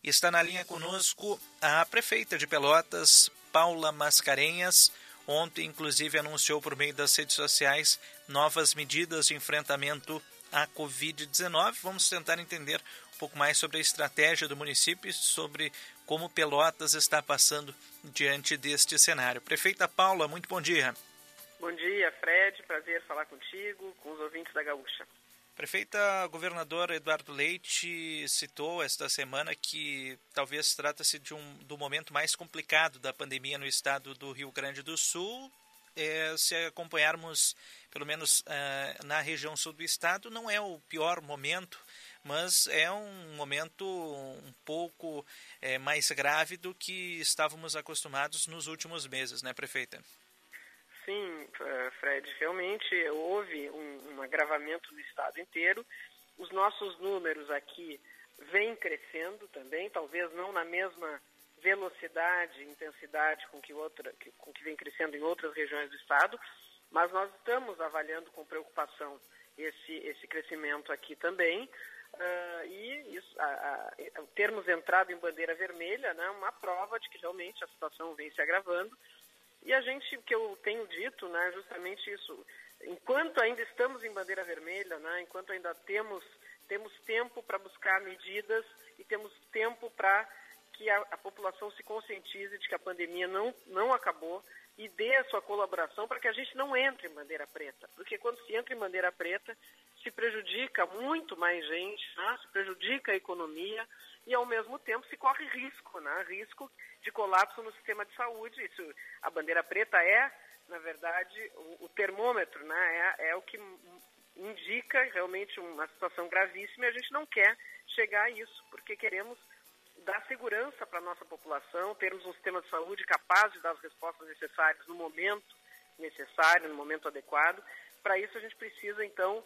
Está na linha conosco a prefeita de Pelotas, Paula Mascarenhas. Ontem, inclusive, anunciou por meio das redes sociais novas medidas de enfrentamento à Covid-19. Vamos tentar entender um pouco mais sobre a estratégia do município e sobre como Pelotas está passando diante deste cenário. Prefeita Paula, muito bom dia. Bom dia, Fred. Prazer falar contigo, com os ouvintes da Gaúcha. Prefeita, governador Eduardo Leite citou esta semana que talvez trata-se do momento mais complicado da pandemia no estado do Rio Grande do Sul. Se acompanharmos, pelo menos na região sul do estado, não é o pior momento, mas é um momento um pouco mais grave do que estávamos acostumados nos últimos meses, né, prefeita? Sim, Fred, realmente houve um agravamento no estado inteiro. Os nossos números aqui vêm crescendo também, talvez não na mesma velocidade e intensidade com que vem crescendo em outras regiões do estado, mas nós estamos avaliando com preocupação esse crescimento aqui também. Termos entrado em bandeira vermelha, né, uma prova de que realmente a situação vem se agravando. E o que eu tenho dito, né, justamente isso, enquanto ainda estamos em bandeira vermelha, né, enquanto ainda temos tempo para buscar medidas e temos tempo para que a população se conscientize de que a pandemia não acabou e dê a sua colaboração para que a gente não entre em bandeira preta. Porque quando se entra em bandeira preta, se prejudica muito mais gente, né, se prejudica a economia e, ao mesmo tempo, se corre risco, né, risco de colapso no sistema de saúde. A bandeira preta é, na verdade, o termômetro, né? É o que indica realmente uma situação gravíssima e a gente não quer chegar a isso, porque queremos dar segurança para a nossa população, termos um sistema de saúde capaz de dar as respostas necessárias no momento necessário, no momento adequado. Para isso a gente precisa, então,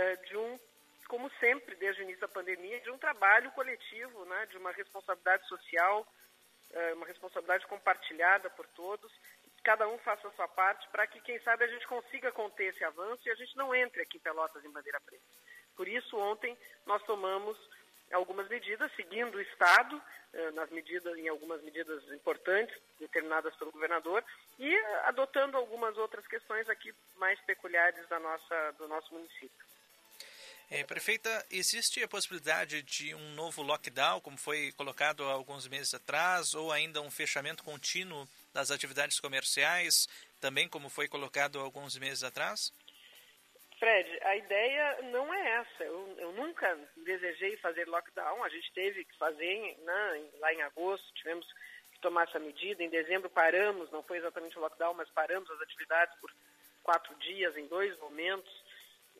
como sempre, desde o início da pandemia, de um trabalho coletivo, né? De uma responsabilidade social, uma responsabilidade compartilhada por todos, cada um faça a sua parte para que, quem sabe, a gente consiga conter esse avanço e a gente não entre aqui em Pelotas em bandeira preta. Por isso, ontem, nós tomamos algumas medidas, seguindo o Estado, em algumas medidas importantes, determinadas pelo governador, e adotando algumas outras questões aqui mais peculiares do nosso município. Prefeita, existe a possibilidade de um novo lockdown, como foi colocado há alguns meses atrás, ou ainda um fechamento contínuo das atividades comerciais, também como foi colocado há alguns meses atrás? Fred, a ideia não é essa. Eu nunca desejei fazer lockdown, a gente teve que fazer, né, lá em agosto, tivemos que tomar essa medida, em dezembro paramos, não foi exatamente o lockdown, mas paramos as atividades por 4 dias, em 2 momentos.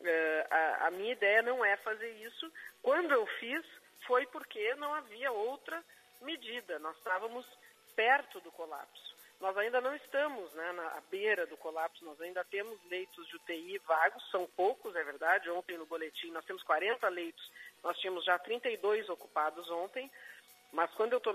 A minha ideia não é fazer isso. Quando eu fiz, foi porque não havia outra medida. Nós estávamos perto do colapso. Nós ainda não estamos, né, à beira do colapso, nós ainda temos leitos de UTI vagos, são poucos, é verdade. Ontem no boletim nós temos 40 leitos, nós tínhamos já 32 ocupados ontem, mas quando eu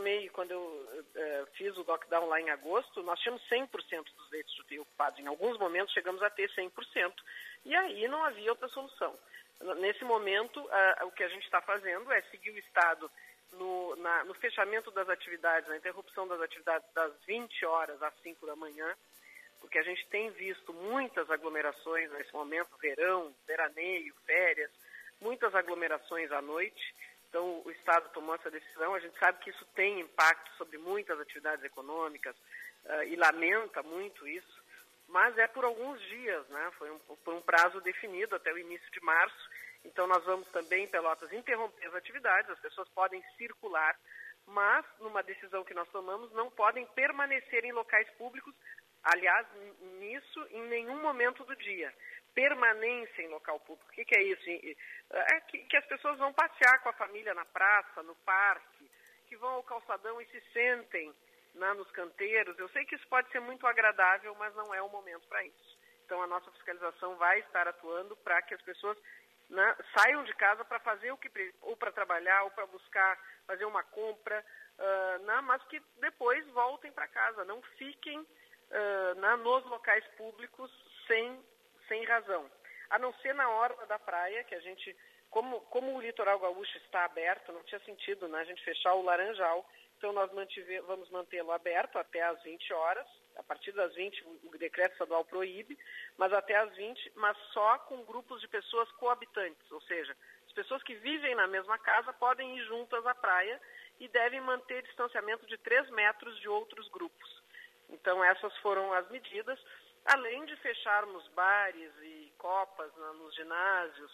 fiz o lockdown lá em agosto, nós tínhamos 100% dos leitos de UTI ocupados. Em alguns momentos chegamos a ter 100%. E aí não havia outra solução. Nesse momento, o que a gente está fazendo é seguir o Estado no fechamento das atividades, na interrupção das atividades das 20 horas às 5 da manhã, porque a gente tem visto muitas aglomerações nesse momento, verão, veraneio, férias, muitas aglomerações à noite. Então, o Estado tomou essa decisão. A gente sabe que isso tem impacto sobre muitas atividades econômicas e lamenta muito isso. Mas é por alguns dias, né? Foi por um prazo definido até o início de março. Então, nós vamos também, em Pelotas, interromper as atividades, as pessoas podem circular, mas, numa decisão que nós tomamos, não podem permanecer em locais públicos, aliás, nisso, em nenhum momento do dia. Permanência em local público. O que é isso? É que as pessoas vão passear com a família na praça, no parque, que vão ao calçadão e se sentem, né, nos canteiros. Eu sei que isso pode ser muito agradável, mas não é o momento para isso. Então, a nossa fiscalização vai estar atuando para que as pessoas, né, saiam de casa para fazer ou para trabalhar, ou para buscar fazer uma compra, mas que depois voltem para casa. Não fiquem nos locais públicos sem razão. A não ser na orla da praia, que a gente como o litoral gaúcho está aberto, não tinha sentido, né, a gente fechar o Laranjal, então nós vamos mantê-lo aberto até às 20 horas, a partir das 20 o decreto estadual proíbe, mas até às 20, mas só com grupos de pessoas coabitantes, ou seja, as pessoas que vivem na mesma casa podem ir juntas à praia e devem manter distanciamento de 3 metros de outros grupos. Então essas foram as medidas, além de fecharmos bares e copas nos ginásios,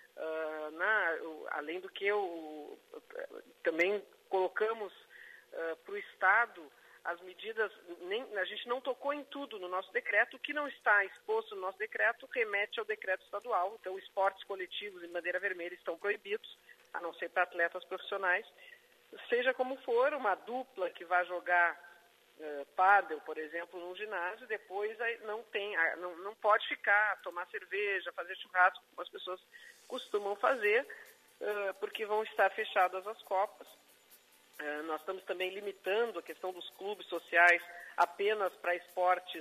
além do que também colocamos para o Estado as medidas, a gente não tocou em tudo no nosso decreto, o que não está exposto no nosso decreto remete ao decreto estadual, então esportes coletivos em bandeira vermelha estão proibidos, a não ser para atletas profissionais, seja como for, uma dupla que vai jogar pádel, por exemplo, num ginásio, depois não pode ficar, tomar cerveja, fazer churrasco, como as pessoas costumam fazer, porque vão estar fechadas as copas. Nós estamos também limitando a questão dos clubes sociais apenas para esportes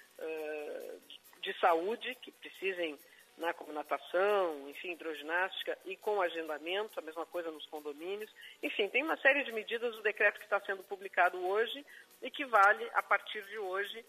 de saúde, que precisem, né, como natação, enfim, hidroginástica, e com agendamento, a mesma coisa nos condomínios. Enfim, tem uma série de medidas do decreto que está sendo publicado hoje e que vale, a partir de hoje,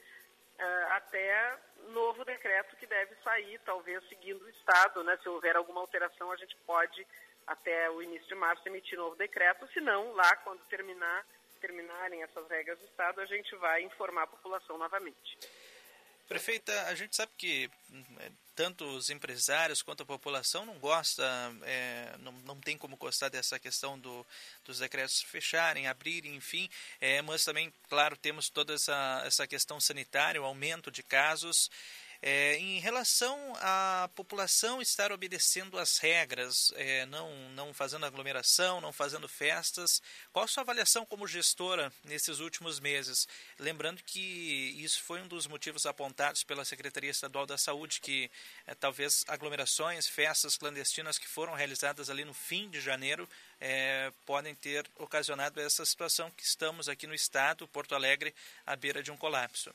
até novo decreto que deve sair, talvez seguindo o Estado, né? Se houver alguma alteração, a gente pode, até o início de março, emitir novo decreto, se não, lá, quando terminarem essas regras do Estado, a gente vai informar a população novamente. Prefeita, a gente sabe que tanto os empresários quanto a população não gosta, não tem como gostar dessa questão dos decretos fecharem, abrirem, enfim, mas também, claro, temos toda essa questão sanitária, o aumento de casos. Em relação à população estar obedecendo às regras, não fazendo aglomeração, não fazendo festas, qual a sua avaliação como gestora nesses últimos meses? Lembrando que isso foi um dos motivos apontados pela Secretaria Estadual da Saúde, que talvez aglomerações, festas clandestinas que foram realizadas ali no fim de janeiro podem ter ocasionado essa situação que estamos aqui no estado, Porto Alegre, à beira de um colapso.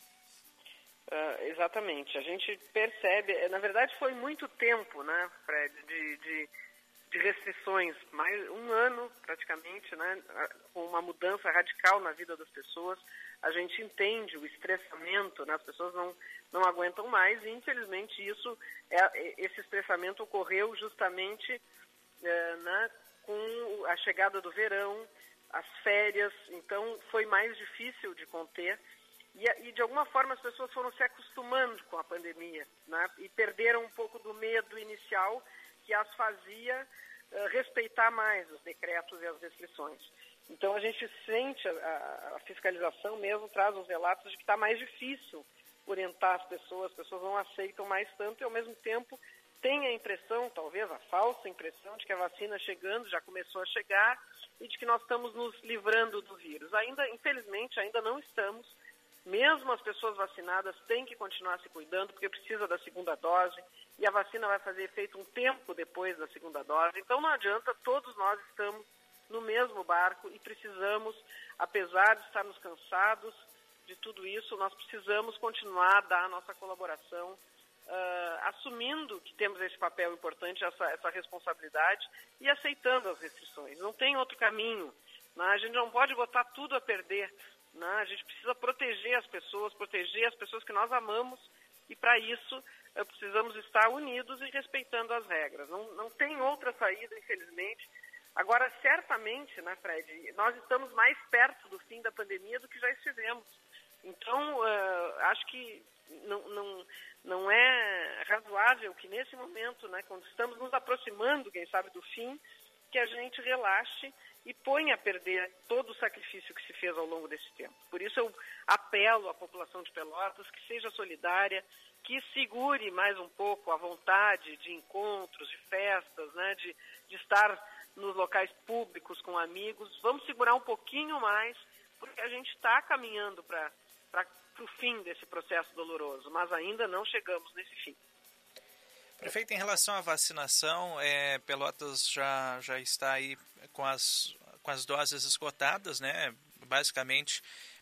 Exatamente. A gente percebe, na verdade foi muito tempo, né, Fred, de restrições, mais um ano praticamente, né, com uma mudança radical na vida das pessoas. A gente entende o estressamento, né, as pessoas não aguentam mais e infelizmente esse estressamento ocorreu justamente né, com a chegada do verão, as férias, então foi mais difícil de conter. E de alguma forma as pessoas foram se acostumando com a pandemia, né? E perderam um pouco do medo inicial que as fazia respeitar mais os decretos e as restrições. Então a gente sente, a fiscalização mesmo traz os relatos de que está mais difícil orientar as pessoas não aceitam mais tanto e ao mesmo tempo tem a impressão, talvez a falsa impressão, de que a vacina chegando, já começou a chegar e de que nós estamos nos livrando do vírus. Infelizmente, ainda não estamos. Mesmo as pessoas vacinadas têm que continuar se cuidando, porque precisa da segunda dose, e a vacina vai fazer efeito um tempo depois da segunda dose. Então não adianta, todos nós estamos no mesmo barco e precisamos, apesar de estarmos cansados de tudo isso, nós precisamos continuar a dar a nossa colaboração, assumindo que temos esse papel importante, essa responsabilidade, e aceitando as restrições. Não tem outro caminho, né? A gente não pode botar tudo a perder. Não, a gente precisa proteger as pessoas que nós amamos e para isso precisamos estar unidos e respeitando as regras. Não tem outra saída, infelizmente. Agora, certamente, né, Fred, nós estamos mais perto do fim da pandemia do que já estivemos. Então, acho que não é razoável que nesse momento, né, quando estamos nos aproximando, quem sabe, do fim, que a gente relaxe e põe a perder todo o sacrifício que se fez ao longo desse tempo. Por isso eu apelo à população de Pelotas que seja solidária, que segure mais um pouco a vontade de encontros, de festas, né, de estar nos locais públicos com amigos. Vamos segurar um pouquinho mais, porque a gente está caminhando para o fim desse processo doloroso, mas ainda não chegamos nesse fim. Prefeito, em relação à vacinação, Pelotas já está aí com as doses esgotadas, né? Basicamente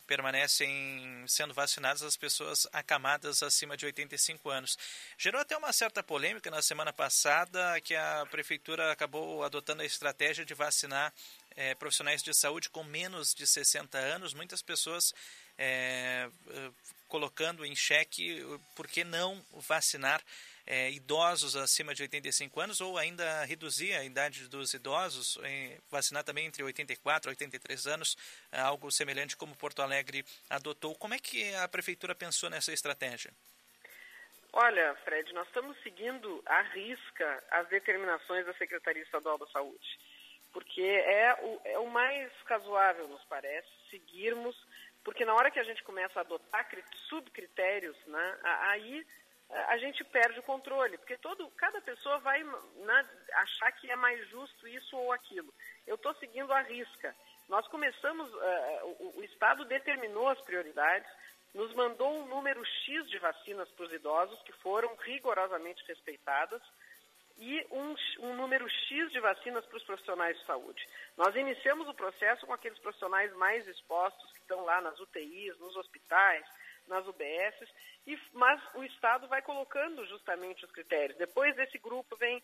permanecem sendo vacinadas as pessoas acamadas acima de 85 anos. Gerou até uma certa polêmica na semana passada que a Prefeitura acabou adotando a estratégia de vacinar profissionais de saúde com menos de 60 anos. Muitas pessoas colocando em xeque por que não vacinar idosos acima de 85 anos ou ainda reduzir a idade dos idosos, vacinar também entre 84 e 83 anos, algo semelhante como Porto Alegre adotou. Como é que a Prefeitura pensou nessa estratégia? Olha, Fred, nós estamos seguindo à risca as determinações da Secretaria Estadual da Saúde, porque é o mais razoável, nos parece, seguirmos, porque na hora que a gente começa a adotar subcritérios, né, aí a gente perde o controle, porque cada pessoa vai achar que é mais justo isso ou aquilo. Eu estou seguindo à risca. Nós começamos, o Estado determinou as prioridades, nos mandou um número X de vacinas para os idosos, que foram rigorosamente respeitadas, e um número X de vacinas para os profissionais de saúde. Nós iniciamos o processo com aqueles profissionais mais expostos, que estão lá nas UTIs, nos hospitais, nas UBSs, mas o Estado vai colocando justamente os critérios. Depois desse grupo vem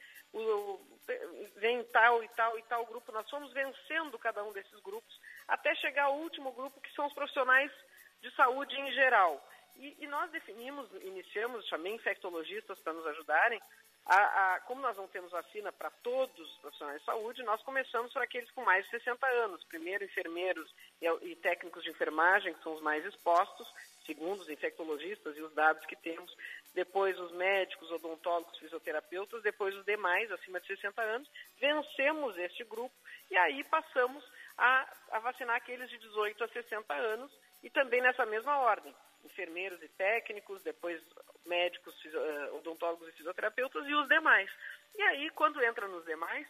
tal e tal e tal grupo. Nós fomos vencendo cada um desses grupos até chegar ao último grupo, que são os profissionais de saúde em geral. E nós iniciamos, chamei infectologistas para nos ajudarem, como nós não temos vacina para todos os profissionais de saúde, nós começamos por aqueles com mais de 60 anos. Primeiro, enfermeiros e técnicos de enfermagem, que são os mais expostos, segundo os infectologistas e os dados que temos. Depois, os médicos, odontólogos, fisioterapeutas. Depois, os demais, acima de 60 anos. Vencemos este grupo e aí passamos a vacinar aqueles de 18 a 60 anos e também nessa mesma ordem. Enfermeiros e técnicos, depois médicos, odontólogos e fisioterapeutas e os demais. E aí, quando entra nos demais,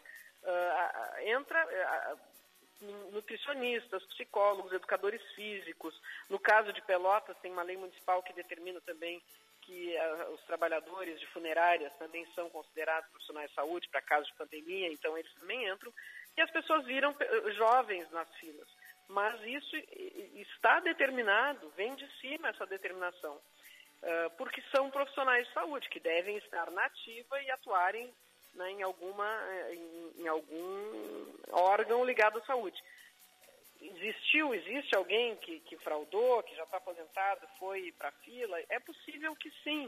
nutricionistas, psicólogos, educadores físicos. No caso de Pelotas, tem uma lei municipal que determina também que os trabalhadores de funerárias também são considerados profissionais de saúde para casos de pandemia, então eles também entram. E as pessoas viram jovens nas filas. Mas isso está determinado, vem de cima essa determinação, porque são profissionais de saúde que devem estar na ativa e atuarem, né, em algum órgão ligado à saúde. Existe alguém que fraudou, que já está aposentado, foi para a fila? É possível que sim,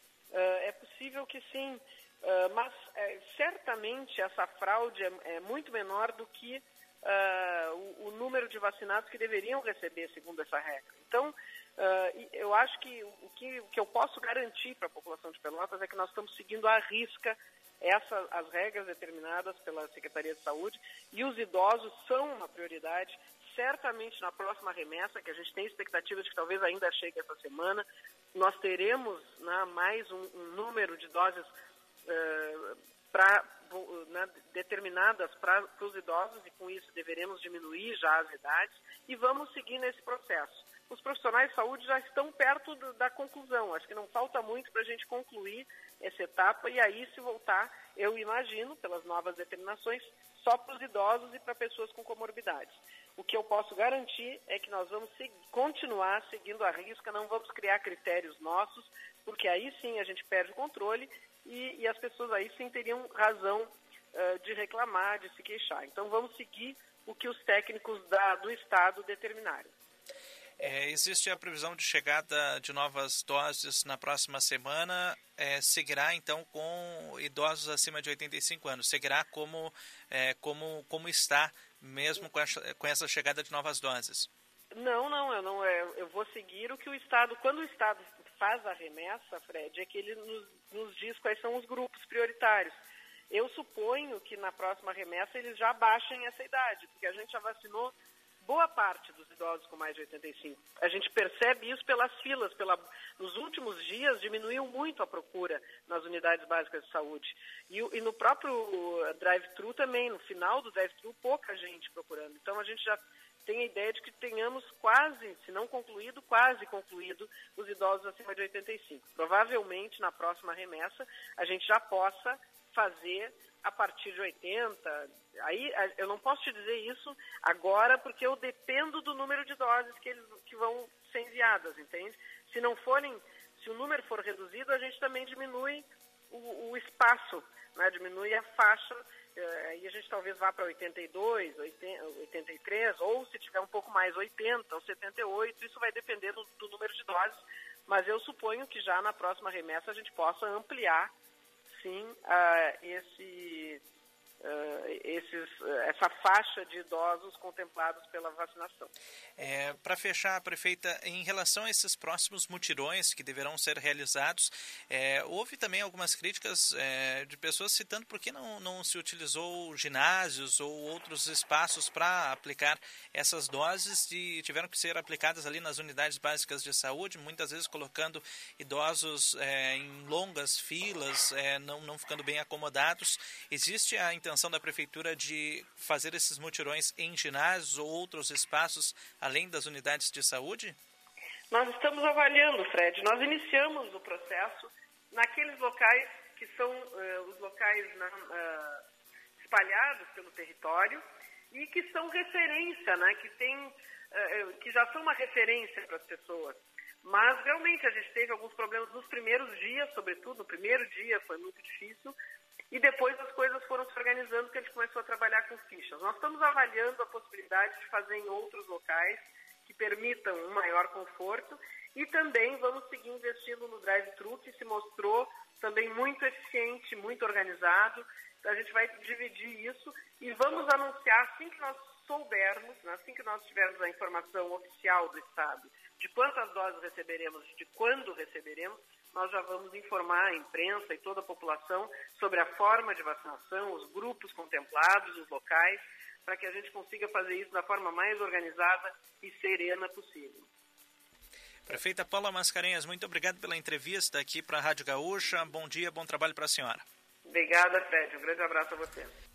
mas certamente essa fraude é muito menor do que o número de vacinados que deveriam receber, segundo essa regra. Então, eu acho que o que eu posso garantir para a população de Pelotas é que nós estamos seguindo à risca as regras determinadas pela Secretaria de Saúde, e os idosos são uma prioridade. Certamente na próxima remessa, que a gente tem expectativa de que talvez ainda chegue essa semana, nós teremos, né, mais um número de doses determinadas para os idosos, e com isso deveremos diminuir já as idades e vamos seguir nesse processo. Os profissionais de saúde já estão perto da conclusão, acho que não falta muito para a gente concluir essa etapa e aí se voltar, eu imagino, pelas novas determinações, só para os idosos e para pessoas com comorbidades. O que eu posso garantir é que nós vamos continuar seguindo a risca, não vamos criar critérios nossos, porque aí sim a gente perde o controle e as pessoas aí sim teriam razão de reclamar, de se queixar. Então vamos seguir o que os técnicos do Estado determinarem. Existe a previsão de chegada de novas doses na próxima semana. Seguirá então com idosos acima de 85 anos? Seguirá como está mesmo com essa chegada de novas doses? Não, eu vou seguir o que o Estado, quando o Estado faz a remessa, Fred, é que ele nos diz quais são os grupos prioritários. Eu suponho que na próxima remessa eles já baixem essa idade, porque a gente já vacinou boa parte dos idosos com mais de 85. A gente percebe isso pelas filas. Nos últimos dias diminuiu muito a procura nas unidades básicas de saúde. E no próprio drive-thru também, no final do drive-thru, pouca gente procurando. Então a gente já tem a ideia de que tenhamos quase, se não concluído, quase concluído os idosos acima de 85. Provavelmente na próxima remessa a gente já possa fazer a partir de 80. Aí eu não posso te dizer isso agora, porque eu dependo do número de doses que vão ser enviadas, entende? Se o número for reduzido, a gente também diminui o espaço, né? Diminui a faixa, e a gente talvez vá para 82, 83, ou se tiver um pouco mais, 80 ou 78, isso vai depender do número de doses, mas eu suponho que já na próxima remessa a gente possa ampliar, sim, essa faixa de idosos contemplados pela vacinação. Para fechar, prefeita, em relação a esses próximos mutirões que deverão ser realizados, houve também algumas críticas de pessoas citando por que não se utilizou ginásios ou outros espaços para aplicar essas doses e tiveram que ser aplicadas ali nas unidades básicas de saúde, muitas vezes colocando idosos em longas filas, não ficando bem acomodados. Existe a intenção da Prefeitura de fazer esses mutirões em ginásios ou outros espaços além das unidades de saúde? Nós estamos avaliando, Fred. Nós iniciamos o processo naqueles locais que são os locais espalhados pelo território e que são referência, né? Que já são uma referência para as pessoas. Mas realmente a gente teve alguns problemas nos primeiros dias, sobretudo no primeiro dia foi muito difícil. E depois as coisas foram se organizando, porque a gente começou a trabalhar com fichas. Nós estamos avaliando a possibilidade de fazer em outros locais que permitam um maior conforto e também vamos seguir investindo no drive-thru, que se mostrou também muito eficiente, muito organizado. Então, a gente vai dividir isso e vamos anunciar assim que nós soubermos, assim que nós tivermos a informação oficial do Estado de quantas doses receberemos, de quando receberemos, nós já vamos informar a imprensa e toda a população sobre a forma de vacinação, os grupos contemplados, os locais, para que a gente consiga fazer isso da forma mais organizada e serena possível. Prefeita Paula Mascarenhas, muito obrigado pela entrevista aqui para a Rádio Gaúcha. Bom dia, bom trabalho para a senhora. Obrigada, Fred. Um grande abraço a você.